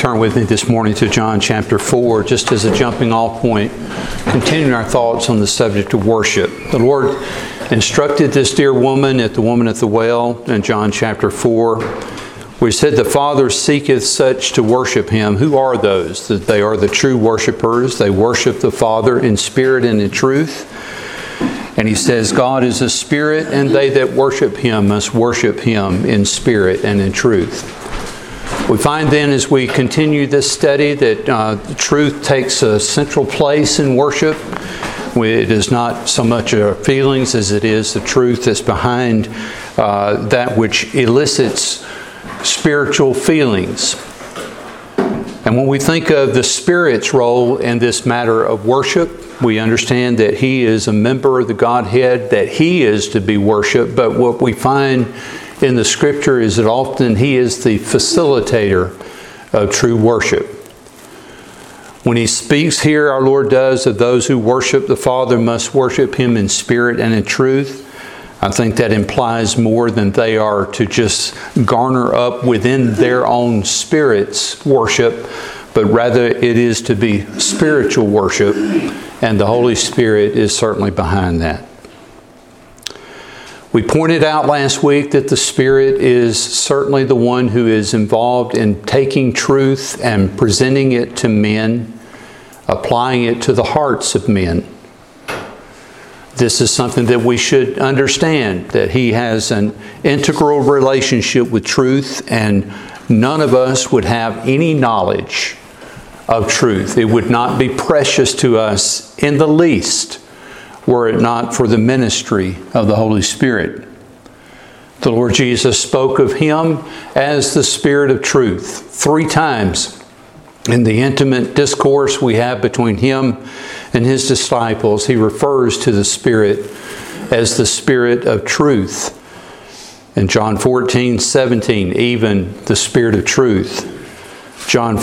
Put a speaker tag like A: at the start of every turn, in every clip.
A: turn with me this morning to John chapter 4, just as a jumping off point, continuing our thoughts on the subject of worship. The Lord instructed this dear woman at the well in John chapter 4, where He said, "The Father seeketh such to worship Him." Who are those? That they are the true worshipers. They worship the Father in spirit and in truth. And He says, God is a spirit, and they that worship Him must worship Him in spirit and in truth. We find then as we continue this study that truth takes a central place in worship. It is not so much our feelings as it is the truth that's behind that which elicits spiritual feelings. And when we think of the Spirit's role in this matter of worship, we understand that He is a member of the Godhead, that He is to be worshiped. But what we find in the Scripture is that often He is the facilitator of true worship. When He speaks here, our Lord does, that those who worship the Father must worship Him in spirit and in truth. I think that implies more than they are to just garner up within their own spirits worship, but rather it is to be spiritual worship, and the Holy Spirit is certainly behind that. We pointed out last week that the Spirit is certainly the one who is involved in taking truth and presenting it to men, applying it to the hearts of men. This is something that we should understand, that He has an integral relationship with truth, and none of us would have any knowledge of truth. It would not be precious to us in the least were it not for the ministry of the Holy Spirit. The Lord Jesus spoke of Him as the Spirit of truth 3 times in the intimate discourse we have between Him and His disciples. He refers to the Spirit as the Spirit of truth. In John 14:17, even the Spirit of truth. John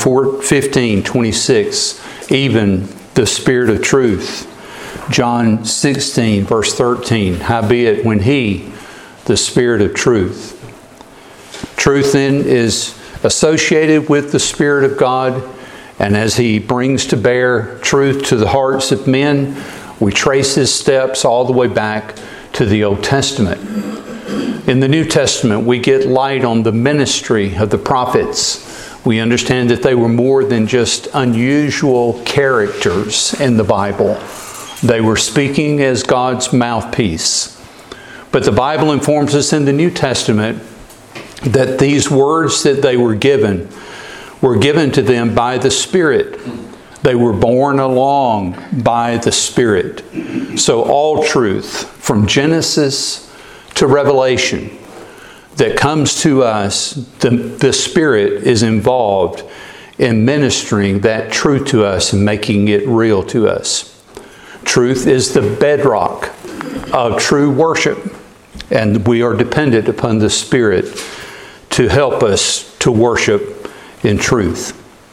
A: 15:26, even the Spirit of truth. John 16, verse 13, howbeit when He, the Spirit of truth. Truth then is associated with the Spirit of God, and as He brings to bear truth to the hearts of men, we trace His steps all the way back to the Old Testament. In the New Testament, we get light on the ministry of the prophets. We understand that they were more than just unusual characters in the Bible. They were speaking as God's mouthpiece. But the Bible informs us in the New Testament that these words that they were given to them by the Spirit. They were borne along by the Spirit. So all truth from Genesis to Revelation that comes to us, the Spirit is involved in ministering that truth to us and making it real to us. Truth is the bedrock of true worship, and we are dependent upon the Spirit to help us to worship in truth.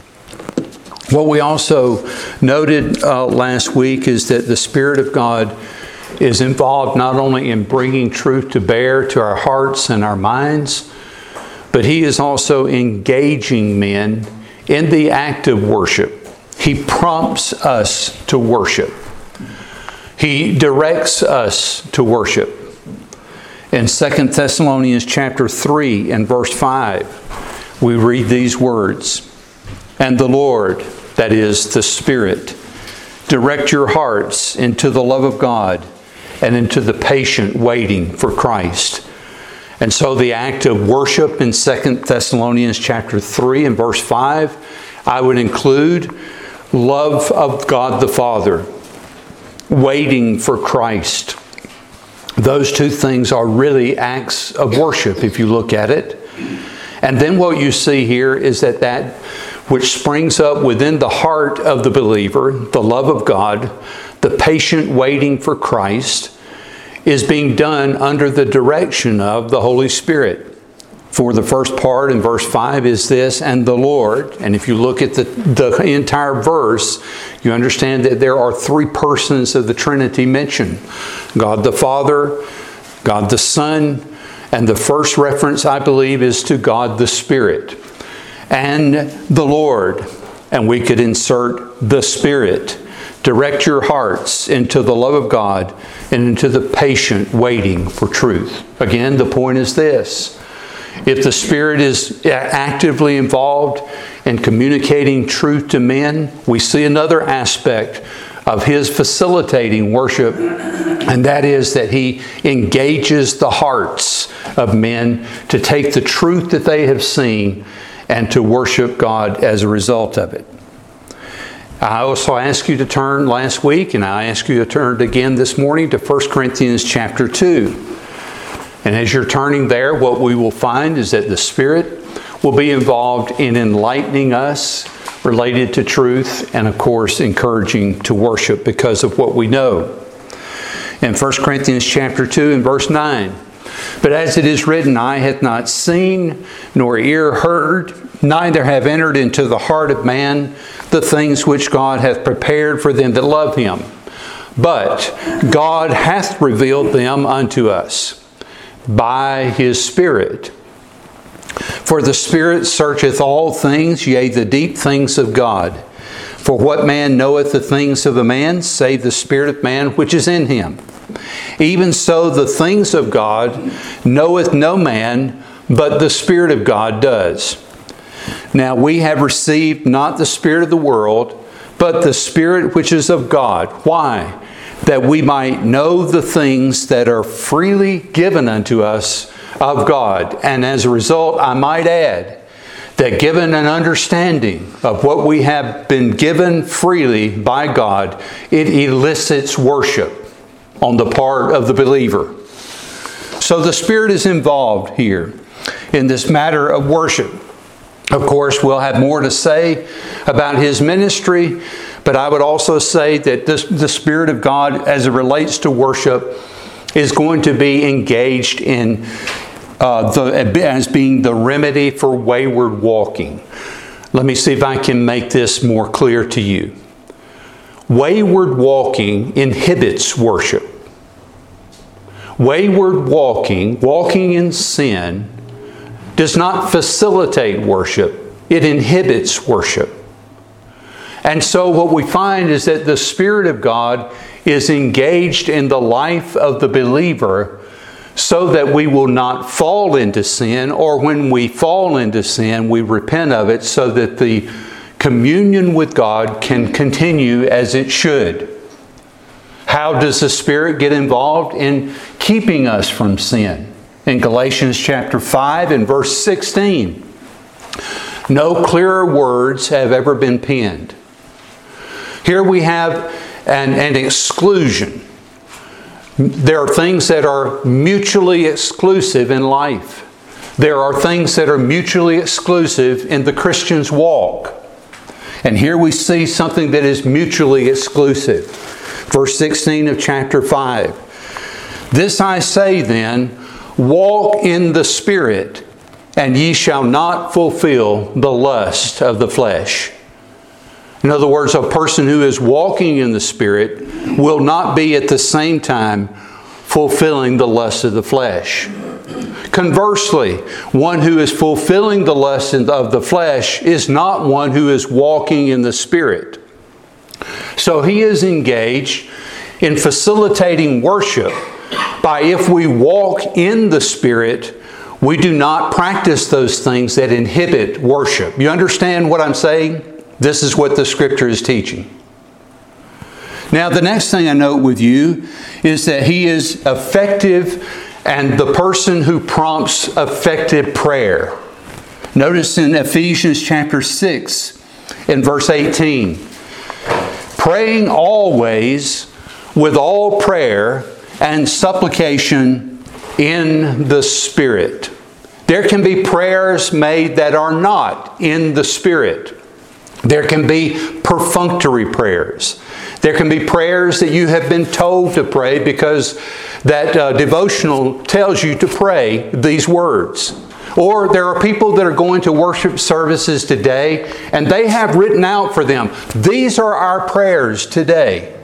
A: What we also noted last week is that the Spirit of God is involved not only in bringing truth to bear to our hearts and our minds, but He is also engaging men in the act of worship. He prompts us to worship. He directs us to worship. In 2 Thessalonians chapter 3 and verse 5, we read these words, "And the Lord," that is the Spirit, "direct your hearts into the love of God and into the patient waiting for Christ." And so the act of worship in 2 Thessalonians chapter 3 and verse 5, I would include love of God the Father, waiting for Christ. Those 2 things are really acts of worship if you look at it. And then what you see here is that which springs up within the heart of the believer, the love of God, the patient waiting for Christ, is being done under the direction of the Holy Spirit. For the first part in verse 5 is this, "And the Lord," and if you look at the entire verse, you understand that there are 3 persons of the Trinity mentioned. God the Father, God the Son, and the first reference, I believe, is to God the Spirit. and the Lord. And we could insert the Spirit. Direct your hearts into the love of God and into the patient waiting for truth. Again, the point is this. If the Spirit is actively involved in communicating truth to men, we see another aspect of His facilitating worship, and that is that He engages the hearts of men to take the truth that they have seen and to worship God as a result of it. I also asked you to turn last week, and I ask you to turn again this morning to 1 Corinthians chapter 2. And as you're turning there, what we will find is that the Spirit will be involved in enlightening us related to truth and, of course, encouraging to worship because of what we know. In 1 Corinthians chapter 2 and verse 9, "But as it is written, eye hath not seen, nor ear heard, neither have entered into the heart of man the things which God hath prepared for them that love Him. But God hath revealed them unto us by His Spirit. For the Spirit searcheth all things, yea, the deep things of God. For what man knoweth the things of a man, save the spirit of man which is in him? Even so the things of God knoweth no man, but the Spirit of God does. Now we have received not the spirit of the world, but the Spirit which is of God." Why? "That we might know the things that are freely given unto us of God." And as a result, I might add, that given an understanding of what we have been given freely by God, it elicits worship on the part of the believer. So the Spirit is involved here in this matter of worship. Of course, we'll have more to say about His ministry, but I would also say that the Spirit of God, as it relates to worship, is going to be engaged in as being the remedy for wayward walking. Let me see if I can make this more clear to you. Wayward walking inhibits worship. Wayward walking in sin, does not facilitate worship. It inhibits worship. And so what we find is that the Spirit of God is engaged in the life of the believer so that we will not fall into sin, or when we fall into sin, we repent of it so that the communion with God can continue as it should. How does the Spirit get involved in keeping us from sin? In Galatians chapter 5 and verse 16, "No clearer words have ever been penned." Here we have an exclusion. There are things that are mutually exclusive in life. There are things that are mutually exclusive in the Christian's walk. And here we see something that is mutually exclusive. Verse 16 of chapter 5. "This I say then, walk in the Spirit, and ye shall not fulfill the lust of the flesh." In other words, a person who is walking in the Spirit will not be at the same time fulfilling the lust of the flesh. Conversely, one who is fulfilling the lust of the flesh is not one who is walking in the Spirit. So he is engaged in facilitating worship by, if we walk in the Spirit, we do not practice those things that inhibit worship. You understand what I'm saying? This is what the Scripture is teaching. Now, the next thing I note with you is that He is effective and the person who prompts effective prayer. Notice in Ephesians chapter 6 in verse 18, "Praying always with all prayer and supplication in the Spirit." There can be prayers made that are not in the Spirit. There can be perfunctory prayers. There can be prayers that you have been told to pray because that devotional tells you to pray these words. Or there are people that are going to worship services today and they have written out for them, these are our prayers today.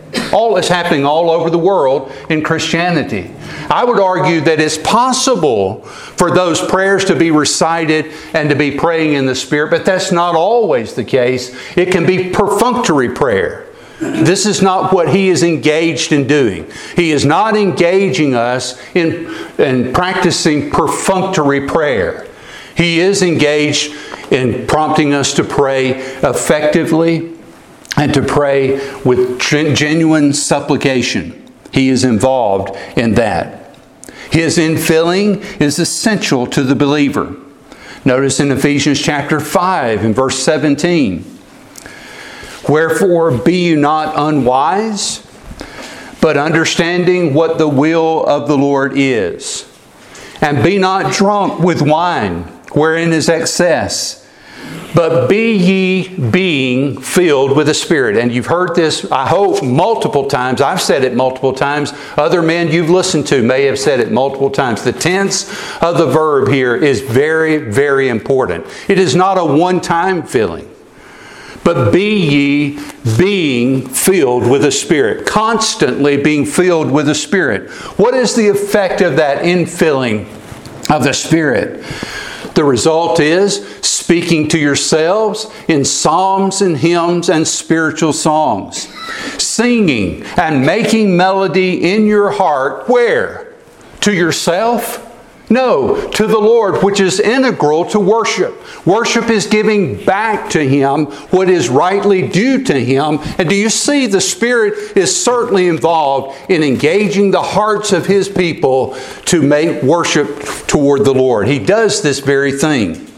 A: It's happening all over the world in Christianity. I would argue that it's possible for those prayers to be recited and to be praying in the Spirit, but that's not always the case. It can be perfunctory prayer. This is not what He is engaged in doing. He is not engaging us in practicing perfunctory prayer. He is engaged in prompting us to pray effectively and to pray with genuine supplication. He is involved in that. His infilling is essential to the believer. Notice in Ephesians chapter 5 and verse 17. Wherefore be you not unwise, but understanding what the will of the Lord is. And be not drunk with wine, wherein is excess, but be ye being filled with the Spirit. And you've heard this, I hope, multiple times. I've said it multiple times. Other men you've listened to may have said it multiple times. The tense of the verb here is very, very important. It is not a one-time filling. But be ye being filled with the Spirit. Constantly being filled with the Spirit. What is the effect of that infilling of the Spirit? The result is speaking to yourselves in psalms and hymns and spiritual songs. Singing and making melody in your heart. Where? To yourself? No, to the Lord, which is integral to worship. Worship is giving back to Him what is rightly due to Him. And do you see the Spirit is certainly involved in engaging the hearts of His people to make worship toward the Lord. He does this very thing.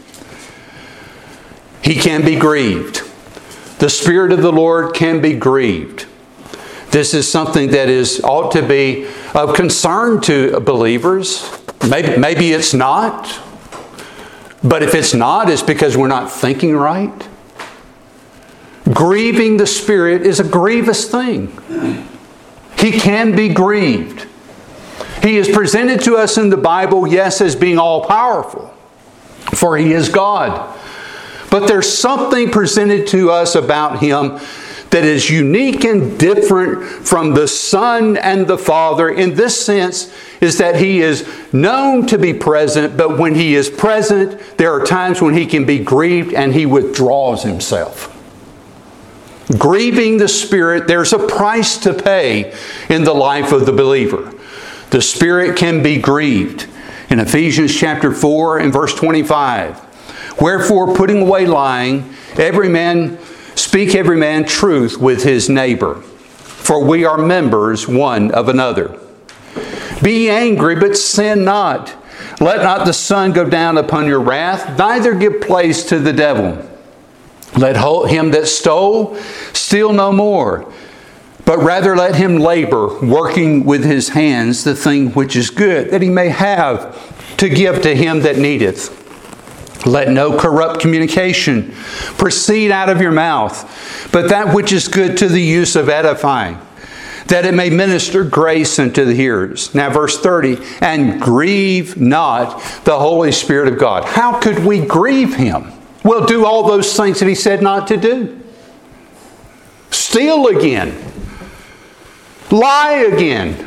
A: He can be grieved. The Spirit of the Lord can be grieved. This is something that ought to be of concern to believers. Maybe it's not. But if it's not, it's because we're not thinking right. Grieving the Spirit is a grievous thing. He can be grieved. He is presented to us in the Bible, yes, as being all-powerful, for He is God. But there's something presented to us about Him that is unique and different from the Son and the Father in this sense is that He is known to be present, but when He is present, there are times when He can be grieved and He withdraws Himself. Grieving the Spirit, there's a price to pay in the life of the believer. The Spirit can be grieved. In Ephesians chapter 4 and verse 25, wherefore putting away lying, speak every man truth with his neighbor, for we are members one of another. Be angry, but sin not. Let not the sun go down upon your wrath, neither give place to the devil. Let him that stole steal no more, but rather let him labor, working with his hands the thing which is good, that he may have to give to him that needeth. Let no corrupt communication proceed out of your mouth, but that which is good to the use of edifying, that it may minister grace unto the hearers. Now verse 30, and grieve not the Holy Spirit of God. How could we grieve Him? Well, do all those things that He said not to do. Steal again. Lie again.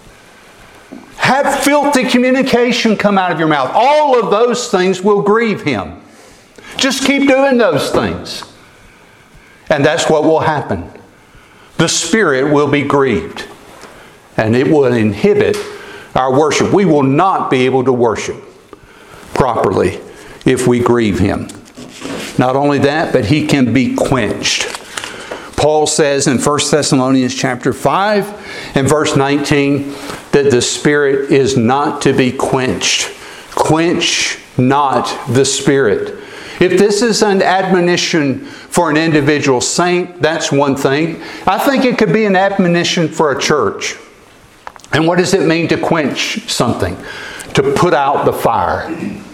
A: Have filthy communication come out of your mouth. All of those things will grieve Him. Just keep doing those things. And that's what will happen. The Spirit will be grieved. And it will inhibit our worship. We will not be able to worship properly if we grieve Him. Not only that, but He can be quenched. Paul says in 1 Thessalonians chapter 5 and verse 19 that the Spirit is not to be quenched. Quench not the Spirit. If this is an admonition for an individual saint, that's one thing. I think it could be an admonition for a church. And what does it mean to quench something? To put out the fire.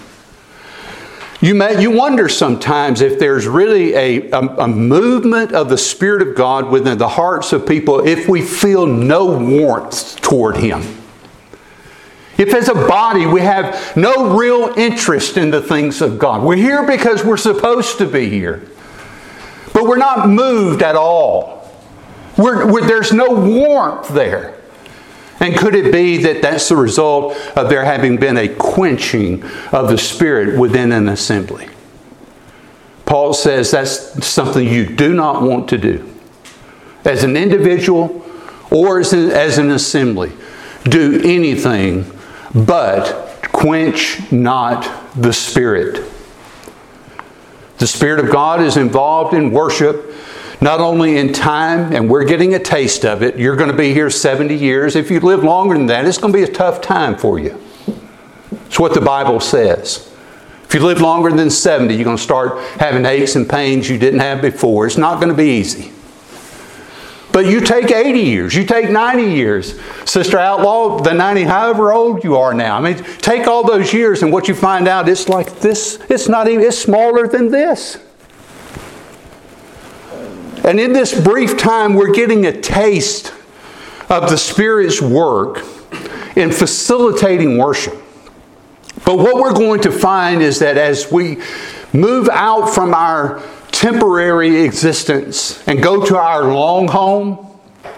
A: You wonder sometimes if there's really a movement of the Spirit of God within the hearts of people if we feel no warmth toward Him. If as a body we have no real interest in the things of God. We're here because we're supposed to be here. But we're not moved at all There's no warmth there. And could it be that that's the result of there having been a quenching of the Spirit within an assembly? Paul says that's something you do not want to do. As an individual or as an assembly, do anything but quench not the Spirit. The Spirit of God is involved in worship, not only in time, and we're getting a taste of it. You're going to be here 70 years. If you live longer than that, it's going to be a tough time for you. It's what the Bible says. If you live longer than 70, you're going to start having aches and pains you didn't have before. It's not going to be easy. But you take 80 years, you take 90 years. Sister Outlaw, the 90, however old you are now. I mean, take all those years and what you find out, it's like this. It's not even, it's smaller than this. And in this brief time, we're getting a taste of the Spirit's work in facilitating worship. But what we're going to find is that as we move out from our temporary existence and go to our long home,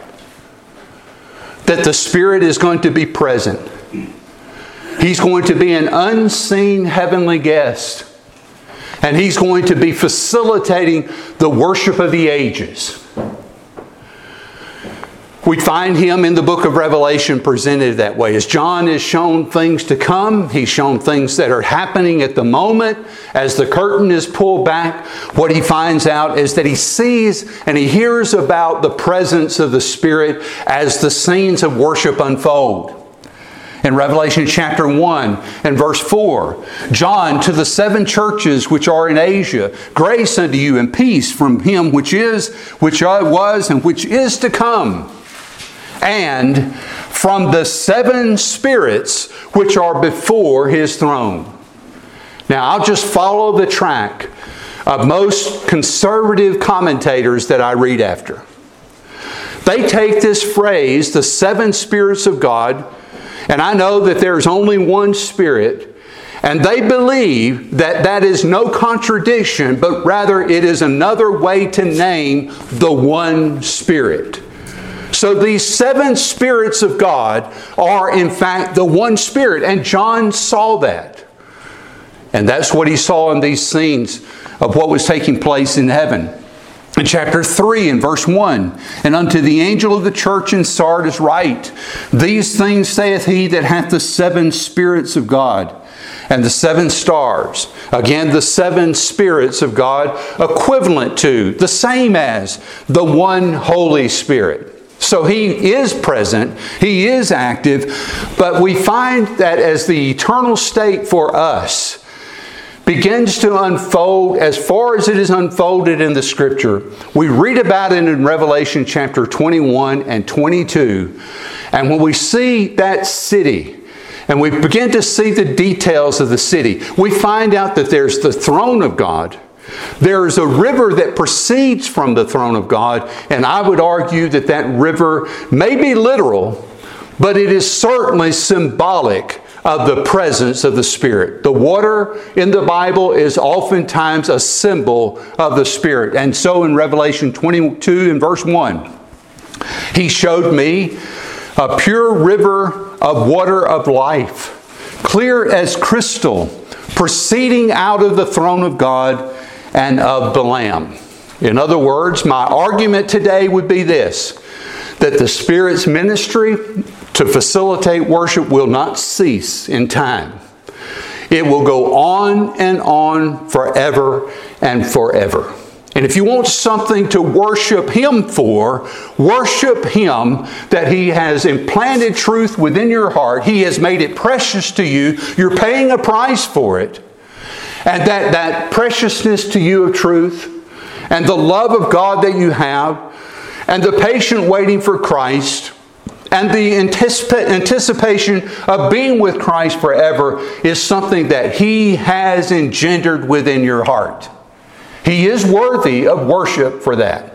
A: that the Spirit is going to be present. He's going to be an unseen heavenly guest. And He's going to be facilitating the worship of the ages. We find Him in the book of Revelation presented that way. As John is shown things to come, he's shown things that are happening at the moment. As the curtain is pulled back, what he finds out is that he sees and he hears about the presence of the Spirit as the scenes of worship unfold. In Revelation chapter 1 and verse 4, John, to the 7 churches which are in Asia, grace unto you and peace from Him which is, which was, and which is to come, and from the 7 spirits which are before His throne. Now, I'll just follow the track of most conservative commentators that I read after. They take this phrase, the 7 spirits of God, and I know that there's only one Spirit, and they believe that that is no contradiction, but rather it is another way to name the one Spirit. So these 7 spirits of God are in fact the one Spirit, and John saw that. And that's what he saw in these scenes of what was taking place in heaven. In chapter 3 and verse 1, and unto the angel of the church in Sardis write, these things saith he that hath the 7 spirits of God, and the 7 stars. Again, the 7 spirits of God, equivalent to, the same as, the one Holy Spirit. So He is present, He is active, but we find that as the eternal state for us begins to unfold as far as it is unfolded in the Scripture. We read about it in Revelation chapter 21 and 22. And when we see that city, and we begin to see the details of the city, we find out that there's the throne of God. There is a river that proceeds from the throne of God, and I would argue that that river may be literal, but it is certainly symbolic of the presence of the Spirit. The water in the Bible is oftentimes a symbol of the Spirit. And so in Revelation 22 and verse 1, He showed me a pure river of water of life, clear as crystal, proceeding out of the throne of God and of the Lamb. In other words, my argument today would be this, that the Spirit's ministry to facilitate worship will not cease in time. It will go on and on forever and forever. And if you want something to worship Him for, worship Him that He has implanted truth within your heart. He has made it precious to you. You're paying a price for it. And that preciousness to you of truth and the love of God that you have and the patient waiting for Christ and the anticipation of being with Christ forever is something that He has engendered within your heart. He is worthy of worship for that.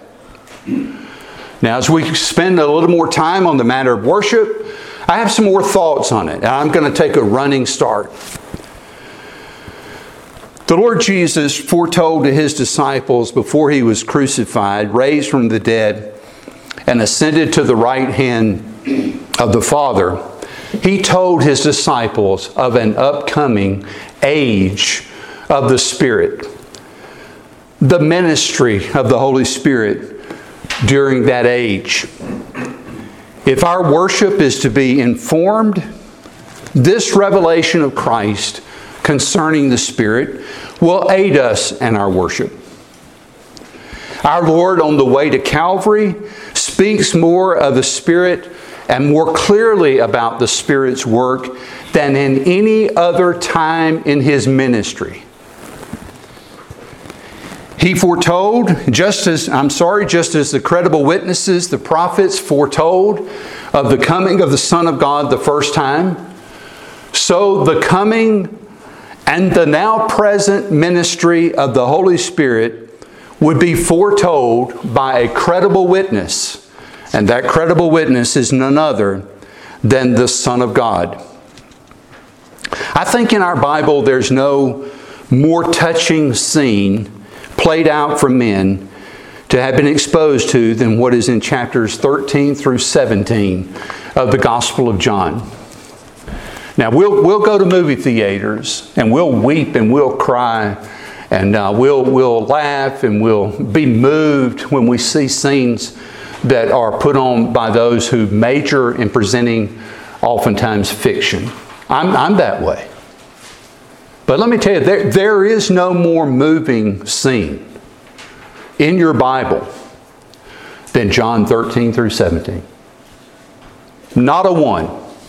A: Now, as we spend a little more time on the matter of worship, I have some more thoughts on it. And I'm going to take a running start. The Lord Jesus foretold to His disciples before He was crucified, raised from the dead, and ascended to the right hand of the Father, He told His disciples of an upcoming age of the Spirit, the ministry of the Holy Spirit during that age. If our worship is to be informed, this revelation of Christ concerning the Spirit will aid us in our worship. Our Lord on the way to Calvary speaks more of the Spirit and more clearly about the Spirit's work than in any other time in His ministry. He foretold, just as the credible witnesses, the prophets foretold of the coming of the Son of God the first time, so the coming and the now present ministry of the Holy Spirit would be foretold by a credible witness, and that credible witness is none other than the Son of God. I think in our Bible there's no more touching scene played out for men to have been exposed to than what is in chapters 13 through 17 of the Gospel of John. Now we'll go to movie theaters and we'll weep and we'll cry and we'll laugh and we'll be moved when we see scenes that are put on by those who major in presenting oftentimes fiction. I'm that way. But let me tell you, there is no more moving scene in your Bible than John 13 through 17. Not a one.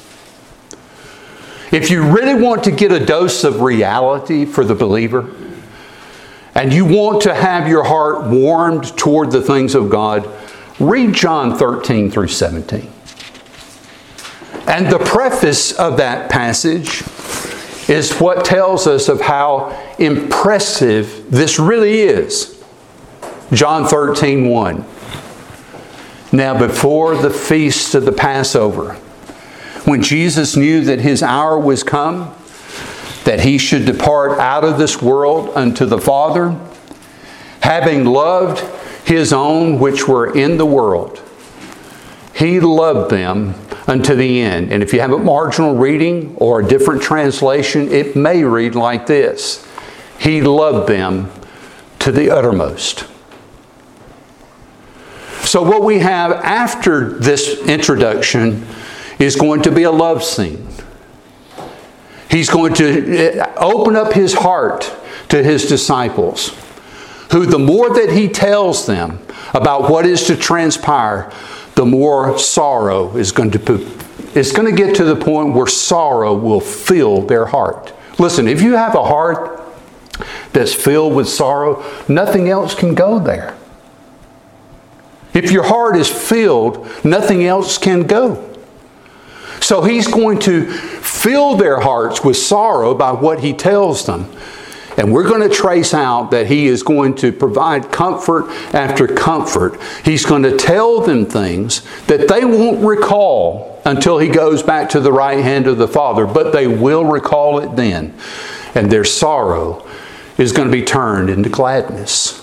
A: If you really want to get a dose of reality for the believer, and you want to have your heart warmed toward the things of God, read John 13 through 17. And the preface of that passage is what tells us of how impressive this really is. John 13:1. Now before the feast of the Passover, when Jesus knew that His hour was come, that He should depart out of this world unto the Father, having loved His own which were in the world, He loved them unto the end. And if you have a marginal reading or a different translation, it may read like this: He loved them to the uttermost. So what we have after this introduction is going to be a love scene. He's going to open up His heart to His disciples, who the more that He tells them about what is to transpire, the more sorrow is going to get to the point where sorrow will fill their heart. Listen, if you have a heart that's filled with sorrow, nothing else can go there. If your heart is filled, nothing else can go. So He's going to fill their hearts with sorrow by what He tells them. And we're going to trace out that He is going to provide comfort after comfort. He's going to tell them things that they won't recall until He goes back to the right hand of the Father, but they will recall it then. And their sorrow is going to be turned into gladness.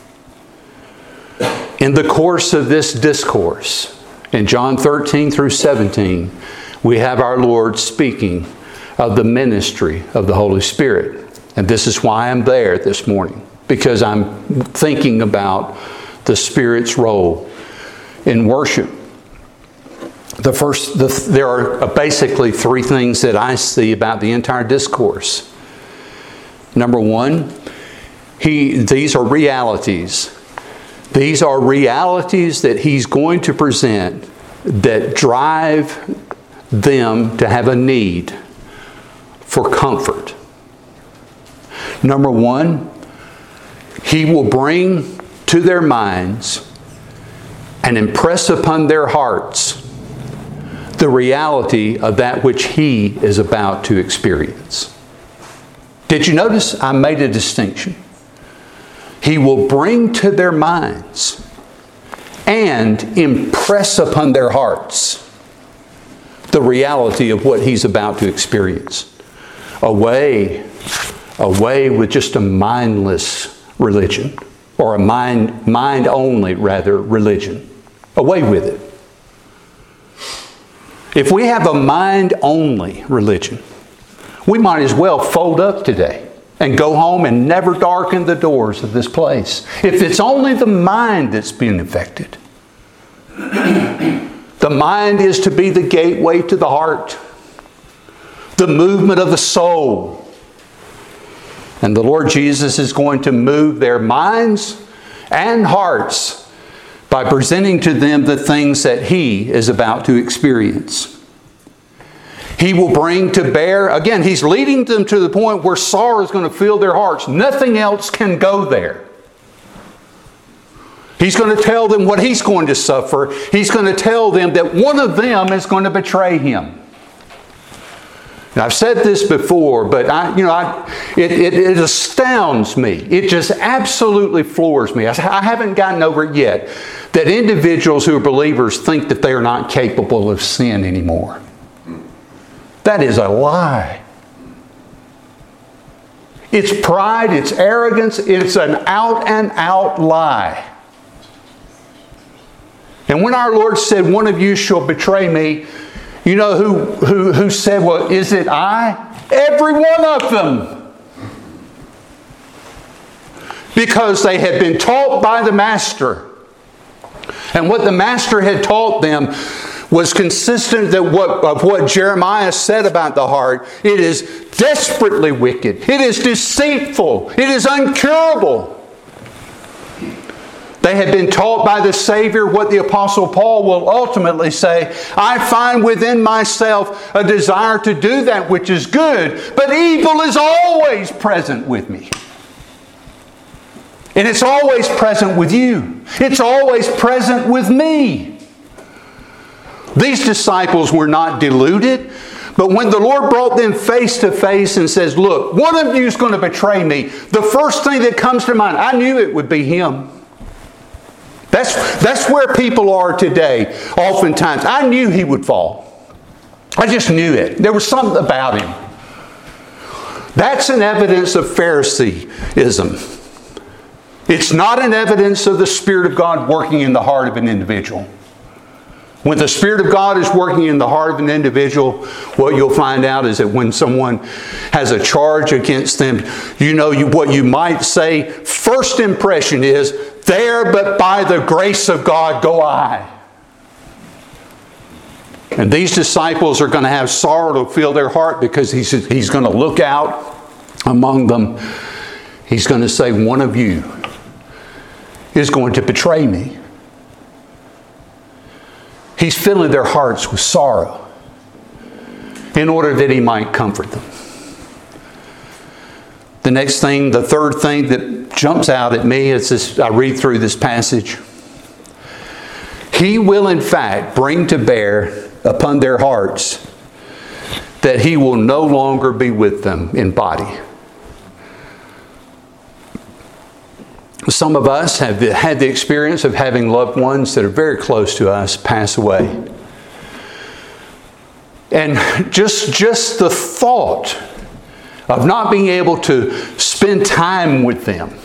A: In the course of this discourse, in John 13 through 17, we have our Lord speaking of the ministry of the Holy Spirit. And this is why I'm there this morning, because I'm thinking about the Spirit's role in worship. There are basically three things that I see about the entire discourse. Number one, these are realities. These are realities that He's going to present that drive them to have a need for comfort. Number one, He will bring to their minds and impress upon their hearts the reality of that which He is about to experience. Did you notice I made a distinction? He will bring to their minds and impress upon their hearts the reality of what He's about to experience. Away with just a mindless religion, or a mind-only, rather, religion. Away with it. If we have a mind-only religion, we might as well fold up today and go home and never darken the doors of this place. If it's only the mind that's being affected. The mind is to be the gateway to the heart, the movement of the soul. And the Lord Jesus is going to move their minds and hearts by presenting to them the things that He is about to experience. He will bring to bear, again, He's leading them to the point where sorrow is going to fill their hearts. Nothing else can go there. He's going to tell them what He's going to suffer. He's going to tell them that one of them is going to betray Him. Now, I've said this before, but it astounds me. It just absolutely floors me. I haven't gotten over it yet that individuals who are believers think that they are not capable of sin anymore. That is a lie. It's pride, it's arrogance, it's an out-and-out lie. And when our Lord said, one of you shall betray me, you know who said, well, is it I? Every one of them. Because they had been taught by the Master. And what the Master had taught them was consistent of what Jeremiah said about the heart. It is desperately wicked. It is deceitful. It is incurable. They had been taught by the Savior what the Apostle Paul will ultimately say, I find within myself a desire to do that which is good, but evil is always present with me. And it's always present with you. It's always present with me. These disciples were not deluded, but when the Lord brought them face to face and says, look, one of you is going to betray me, the first thing that comes to mind, I knew it would be him. That's where people are today, oftentimes. I knew he would fall. I just knew it. There was something about him. That's an evidence of Phariseeism. It's not an evidence of the Spirit of God working in the heart of an individual. When the Spirit of God is working in the heart of an individual, what you'll find out is that when someone has a charge against them, what you might say, first impression is, there but by the grace of God go I. And these disciples are going to have sorrow to fill their heart because he's going to look out among them. He's going to say, one of you is going to betray me. He's filling their hearts with sorrow in order that he might comfort them. The next thing, the third thing that jumps out at me as I read through this passage, he will in fact bring to bear upon their hearts that he will no longer be with them in body. Some of us have had the experience of having loved ones that are very close to us pass away. And just the thought of not being able to spend time with them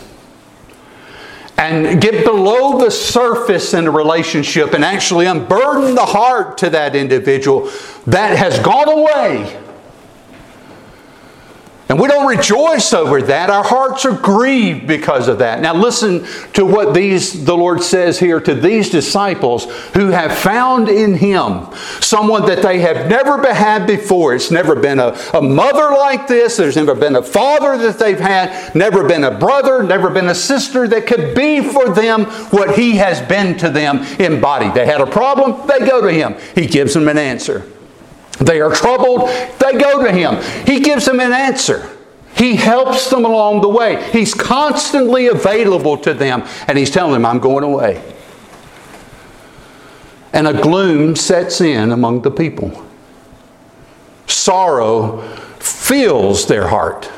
A: and get below the surface in a relationship and actually unburden the heart to that individual, that has gone away. And we don't rejoice over that. Our hearts are grieved because of that. Now listen to what the Lord says here to these disciples who have found in Him someone that they have never had before. It's never been a mother like this. There's never been a father that they've had. Never been a brother. Never been a sister that could be for them what He has been to them in body. They had a problem. They go to Him. He gives them an answer. They are troubled, they go to Him. He gives them an answer. He helps them along the way. He's constantly available to them. And He's telling them, I'm going away. And a gloom sets in among the people. Sorrow fills their heart.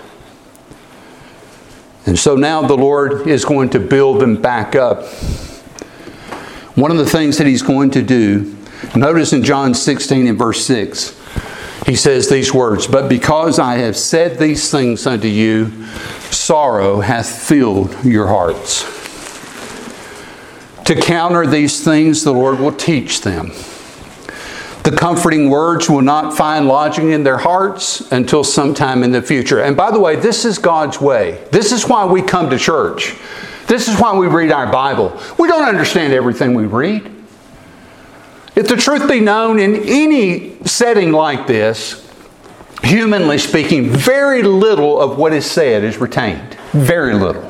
A: And so now the Lord is going to build them back up. One of the things that He's going to do, notice in John 16 and verse 6, He says these words, but because I have said these things unto you, sorrow hath filled your hearts. To counter these things, the Lord will teach them. The comforting words will not find lodging in their hearts until sometime in the future. And by the way, this is God's way. This is why we come to church. This is why we read our Bible. We don't understand everything we read. If the truth be known, in any setting like this, humanly speaking, very little of what is said is retained. Very little.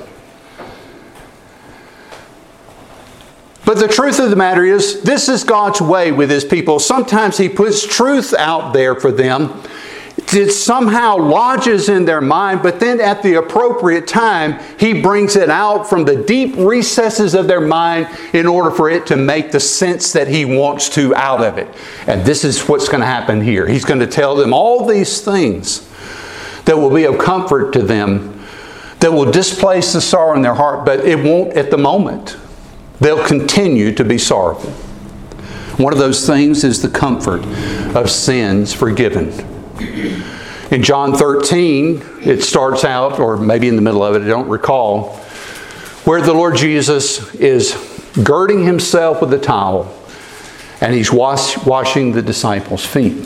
A: But the truth of the matter is, this is God's way with His people. Sometimes He puts truth out there for them. It somehow lodges in their mind, but then at the appropriate time, He brings it out from the deep recesses of their mind in order for it to make the sense that He wants to out of it. And this is what's going to happen here. He's going to tell them all these things that will be of comfort to them, that will displace the sorrow in their heart, but it won't at the moment. They'll continue to be sorrowful. One of those things is the comfort of sins forgiven. In John 13, it starts out, or maybe in the middle of it, I don't recall, where the Lord Jesus is girding Himself with a towel and He's washing the disciples' feet.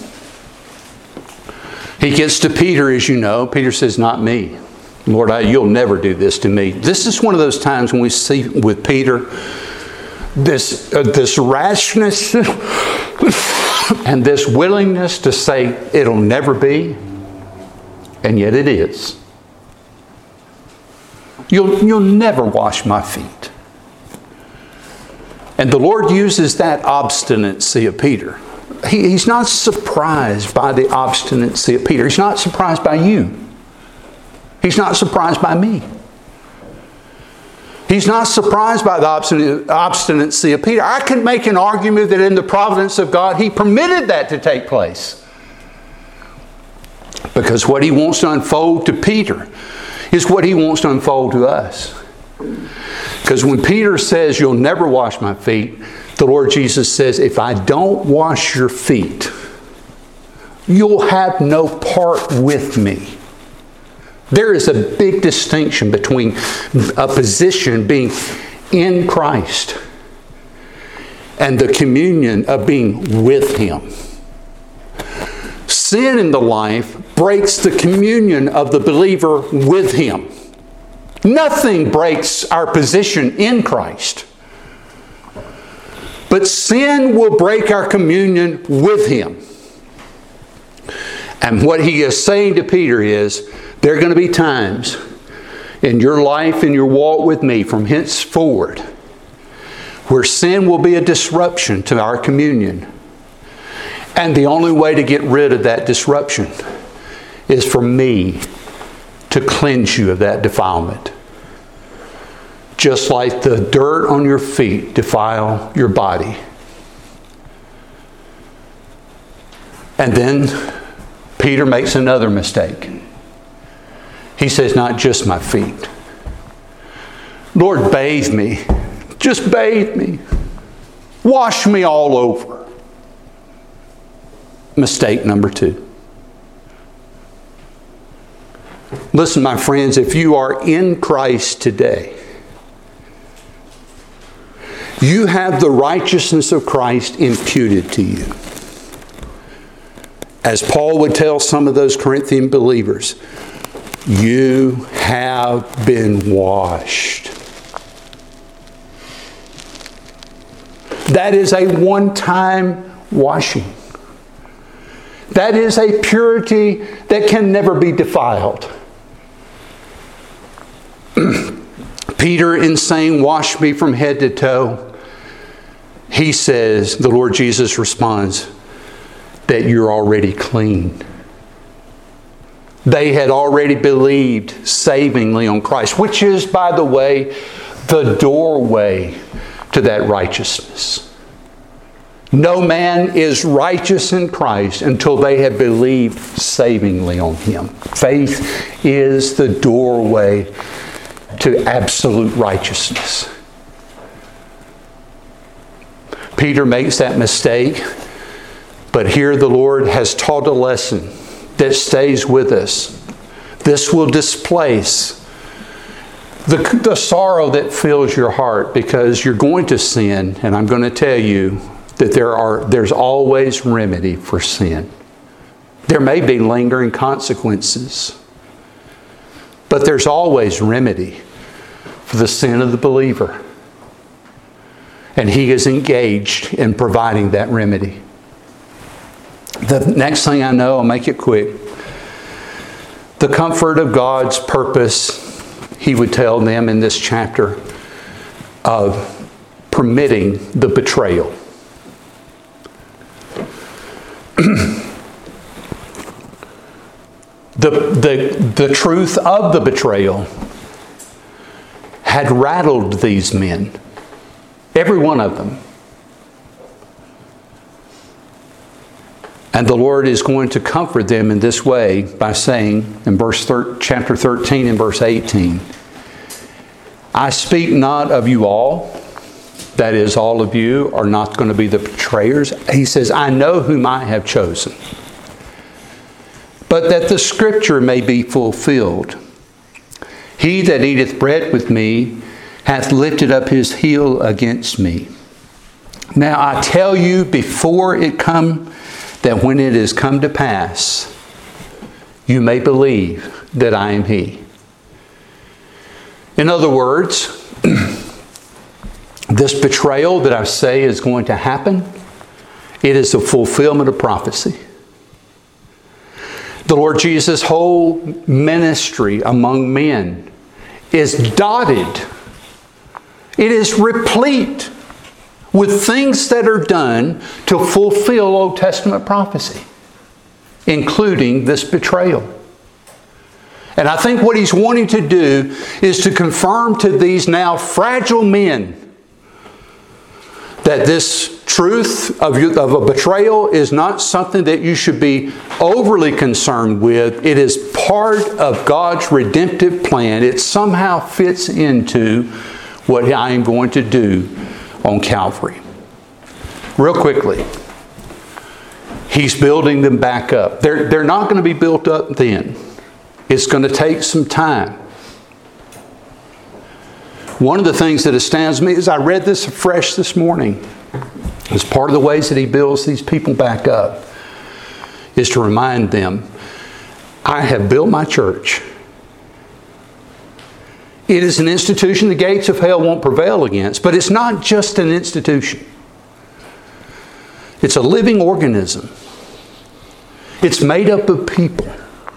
A: He gets to Peter, as you know. Peter says, "Not me. Lord, you'll never do this to me." This is one of those times when we see with Peter this rashness and this willingness to say it'll never be, and yet it is. You'll never wash my feet. And the Lord uses that obstinacy of Peter. He's not surprised by the obstinacy of Peter. He's not surprised by you. He's not surprised by me. He's not surprised by the obstinacy of Peter. I can make an argument that in the providence of God, He permitted that to take place. Because what He wants to unfold to Peter is what He wants to unfold to us. Because when Peter says, "You'll never wash my feet," the Lord Jesus says, "If I don't wash your feet, you'll have no part with me." There is a big distinction between a position being in Christ and the communion of being with Him. Sin in the life breaks the communion of the believer with Him. Nothing breaks our position in Christ. But sin will break our communion with Him. And what He is saying to Peter is, there are going to be times in your life and your walk with me from henceforward where sin will be a disruption to our communion. And the only way to get rid of that disruption is for me to cleanse you of that defilement. Just like the dirt on your feet defile your body. And then Peter makes another mistake. He says, "Not just my feet. Lord, bathe me. Just bathe me. Wash me all over." Mistake number 2. Listen, my friends, if you are in Christ today, you have the righteousness of Christ imputed to you. As Paul would tell some of those Corinthian believers, you have been washed. That is a one-time washing. That is a purity that can never be defiled. Peter, in saying, "Wash me from head to toe," he says, the Lord Jesus responds, that you're already clean. They had already believed savingly on Christ, which is, by the way, the doorway to that righteousness. No man is righteous in Christ until they have believed savingly on Him. Faith is the doorway to absolute righteousness. Peter makes that mistake, but here the Lord has taught a lesson that stays with us. This will displace The sorrow that fills your heart because you're going to sin, and I'm going to tell you that there's always remedy for sin. There may be lingering consequences, but there's always remedy for the sin of the believer. And He is engaged in providing that remedy. The next thing I know, I'll make it quick. The comfort of God's purpose, He would tell them in this chapter, of permitting the betrayal. The truth of the betrayal had rattled these men. Every one of them. And the Lord is going to comfort them in this way by saying in chapter 13 and verse 18, I speak not of you all, that is, all of you are not going to be the betrayers. He says, I know whom I have chosen. But that the scripture may be fulfilled. He that eateth bread with me hath lifted up his heel against me. Now I tell you before it come, that when it is come to pass, you may believe that I am He. In other words, this betrayal that I say is going to happen, it is a fulfillment of prophecy. The Lord Jesus' whole ministry among men is dotted. It is replete with things that are done to fulfill Old Testament prophecy, including this betrayal. And I think what He's wanting to do is to confirm to these now fragile men that this truth of a betrayal is not something that you should be overly concerned with. It is part of God's redemptive plan. It somehow fits into what I am going to do on Calvary. Real quickly, He's building them back up. They're not going to be built up then. It's going to take some time. One of the things that astounds me is I read this afresh this morning. It's part of the ways that He builds these people back up is to remind them, I have built my church. It is an institution the gates of hell won't prevail against, but it's not just an institution. It's a living organism. It's made up of people.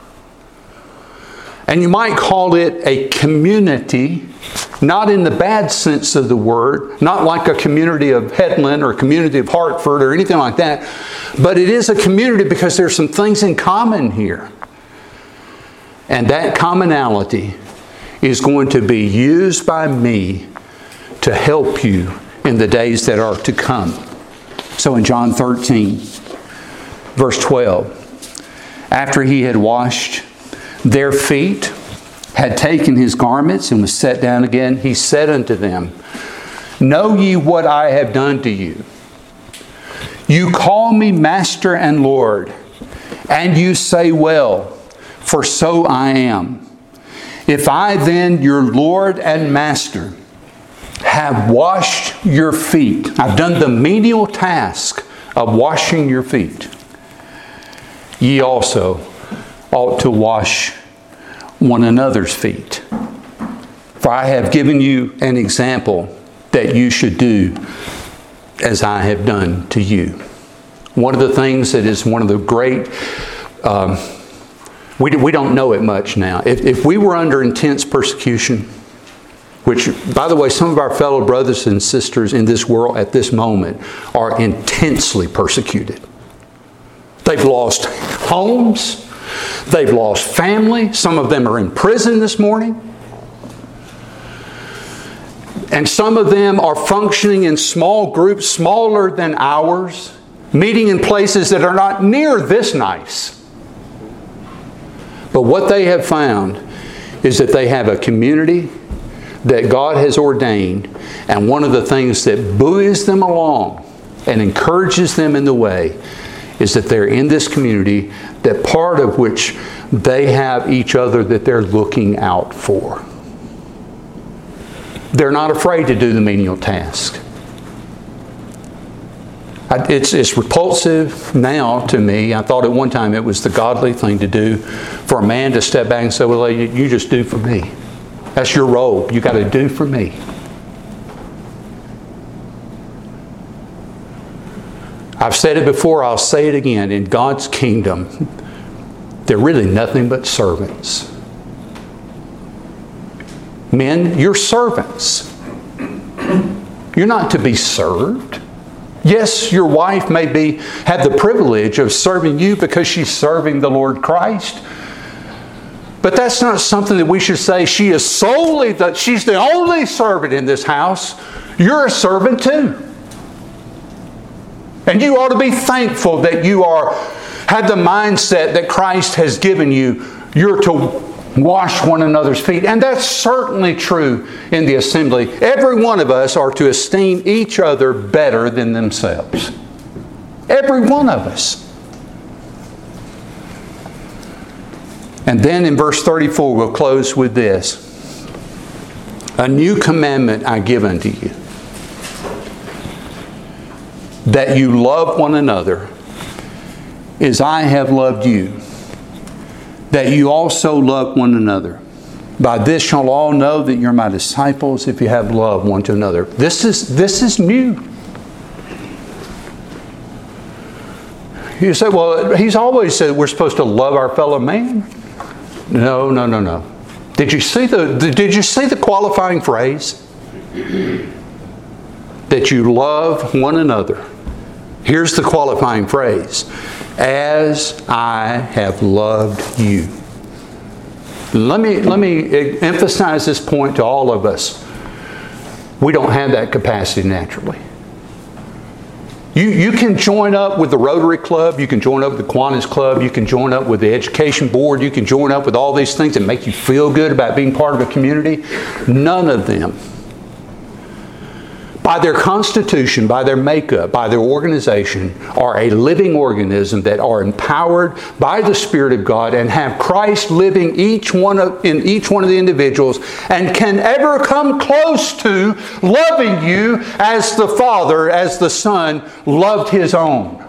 A: And you might call it a community, not in the bad sense of the word, not like a community of Headland or a community of Hartford or anything like that, but it is a community because there's some things in common here. And that commonality is going to be used by me to help you in the days that are to come. So in John 13, verse 12, after He had washed their feet, had taken His garments, and was set down again, He said unto them, Know ye what I have done to you? You call me Master and Lord, and you say, Well, for so I am. If I then, your Lord and Master, have washed your feet, I've done the menial task of washing your feet, ye also ought to wash one another's feet. For I have given you an example that you should do as I have done to you. One of the things that is one of the great we don't know it much now. If we were under intense persecution, which, by the way, some of our fellow brothers and sisters in this world at this moment are intensely persecuted. They've lost homes. They've lost family. Some of them are in prison this morning. And some of them are functioning in small groups, smaller than ours, meeting in places that are not near this nice. But what they have found is that they have a community that God has ordained, and one of the things that buoys them along and encourages them in the way is that they're in this community, that part of which they have each other that they're looking out for. They're not afraid to do the menial task. It's repulsive now to me. I thought at one time it was the godly thing to do for a man to step back and say, well, you just do for me. That's your role. You got to do for me. I've said it before, I'll say it again. In God's kingdom, they're really nothing but servants. Men, you're servants. You're not to be served. Yes, your wife may have the privilege of serving you because she's serving the Lord Christ. But that's not something that we should say she's the only servant in this house. You're a servant too. And you ought to be thankful that you have the mindset that Christ has given you. You're to wash one another's feet. And that's certainly true in the assembly. Every one of us are to esteem each other better than themselves. Every one of us. And then in verse 34, we'll close with this. A new commandment I give unto you, that you love one another as I have loved you, that you also love one another. By this shall all know that you're my disciples, if you have love one to another. This is new. You say, well, he's always said we're supposed to love our fellow man. No. Did you see the qualifying phrase? That you love one another. Here's the qualifying phrase. As I have loved you. Let me emphasize this point to all of us. We don't have that capacity naturally. You can join up with the Rotary Club, you can join up with the Kiwanis Club, you can join up with the Education Board, you can join up with all these things that make you feel good about being part of a community. None of them, by their constitution, by their makeup, by their organization, are a living organism that are empowered by the Spirit of God and have Christ living in each one of the individuals and can ever come close to loving you as the Father, as the Son, loved His own.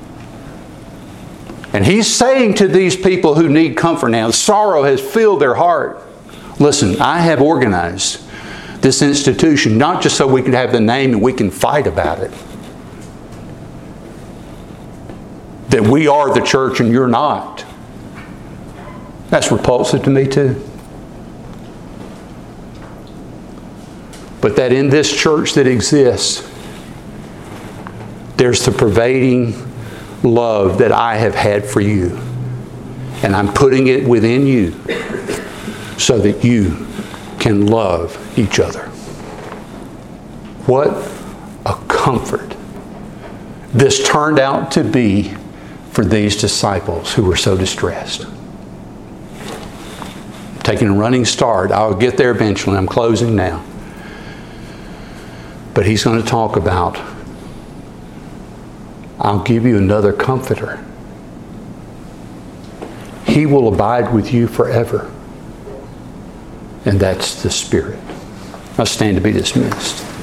A: And He's saying to these people who need comfort now, sorrow has filled their heart. Listen, I have organized this institution, not just so we can have the name and we can fight about it. That we are the church and you're not. That's repulsive to me too. But that in this church that exists, there's the pervading love that I have had for you. And I'm putting it within you so that you can love each other. What a comfort this turned out to be for these disciples who were so distressed. Taking a running start. I'll get there eventually. I'm closing now. But he's going to talk about, I'll give you another comforter. He will abide with you forever. And that's the Spirit. I'll stand to be dismissed.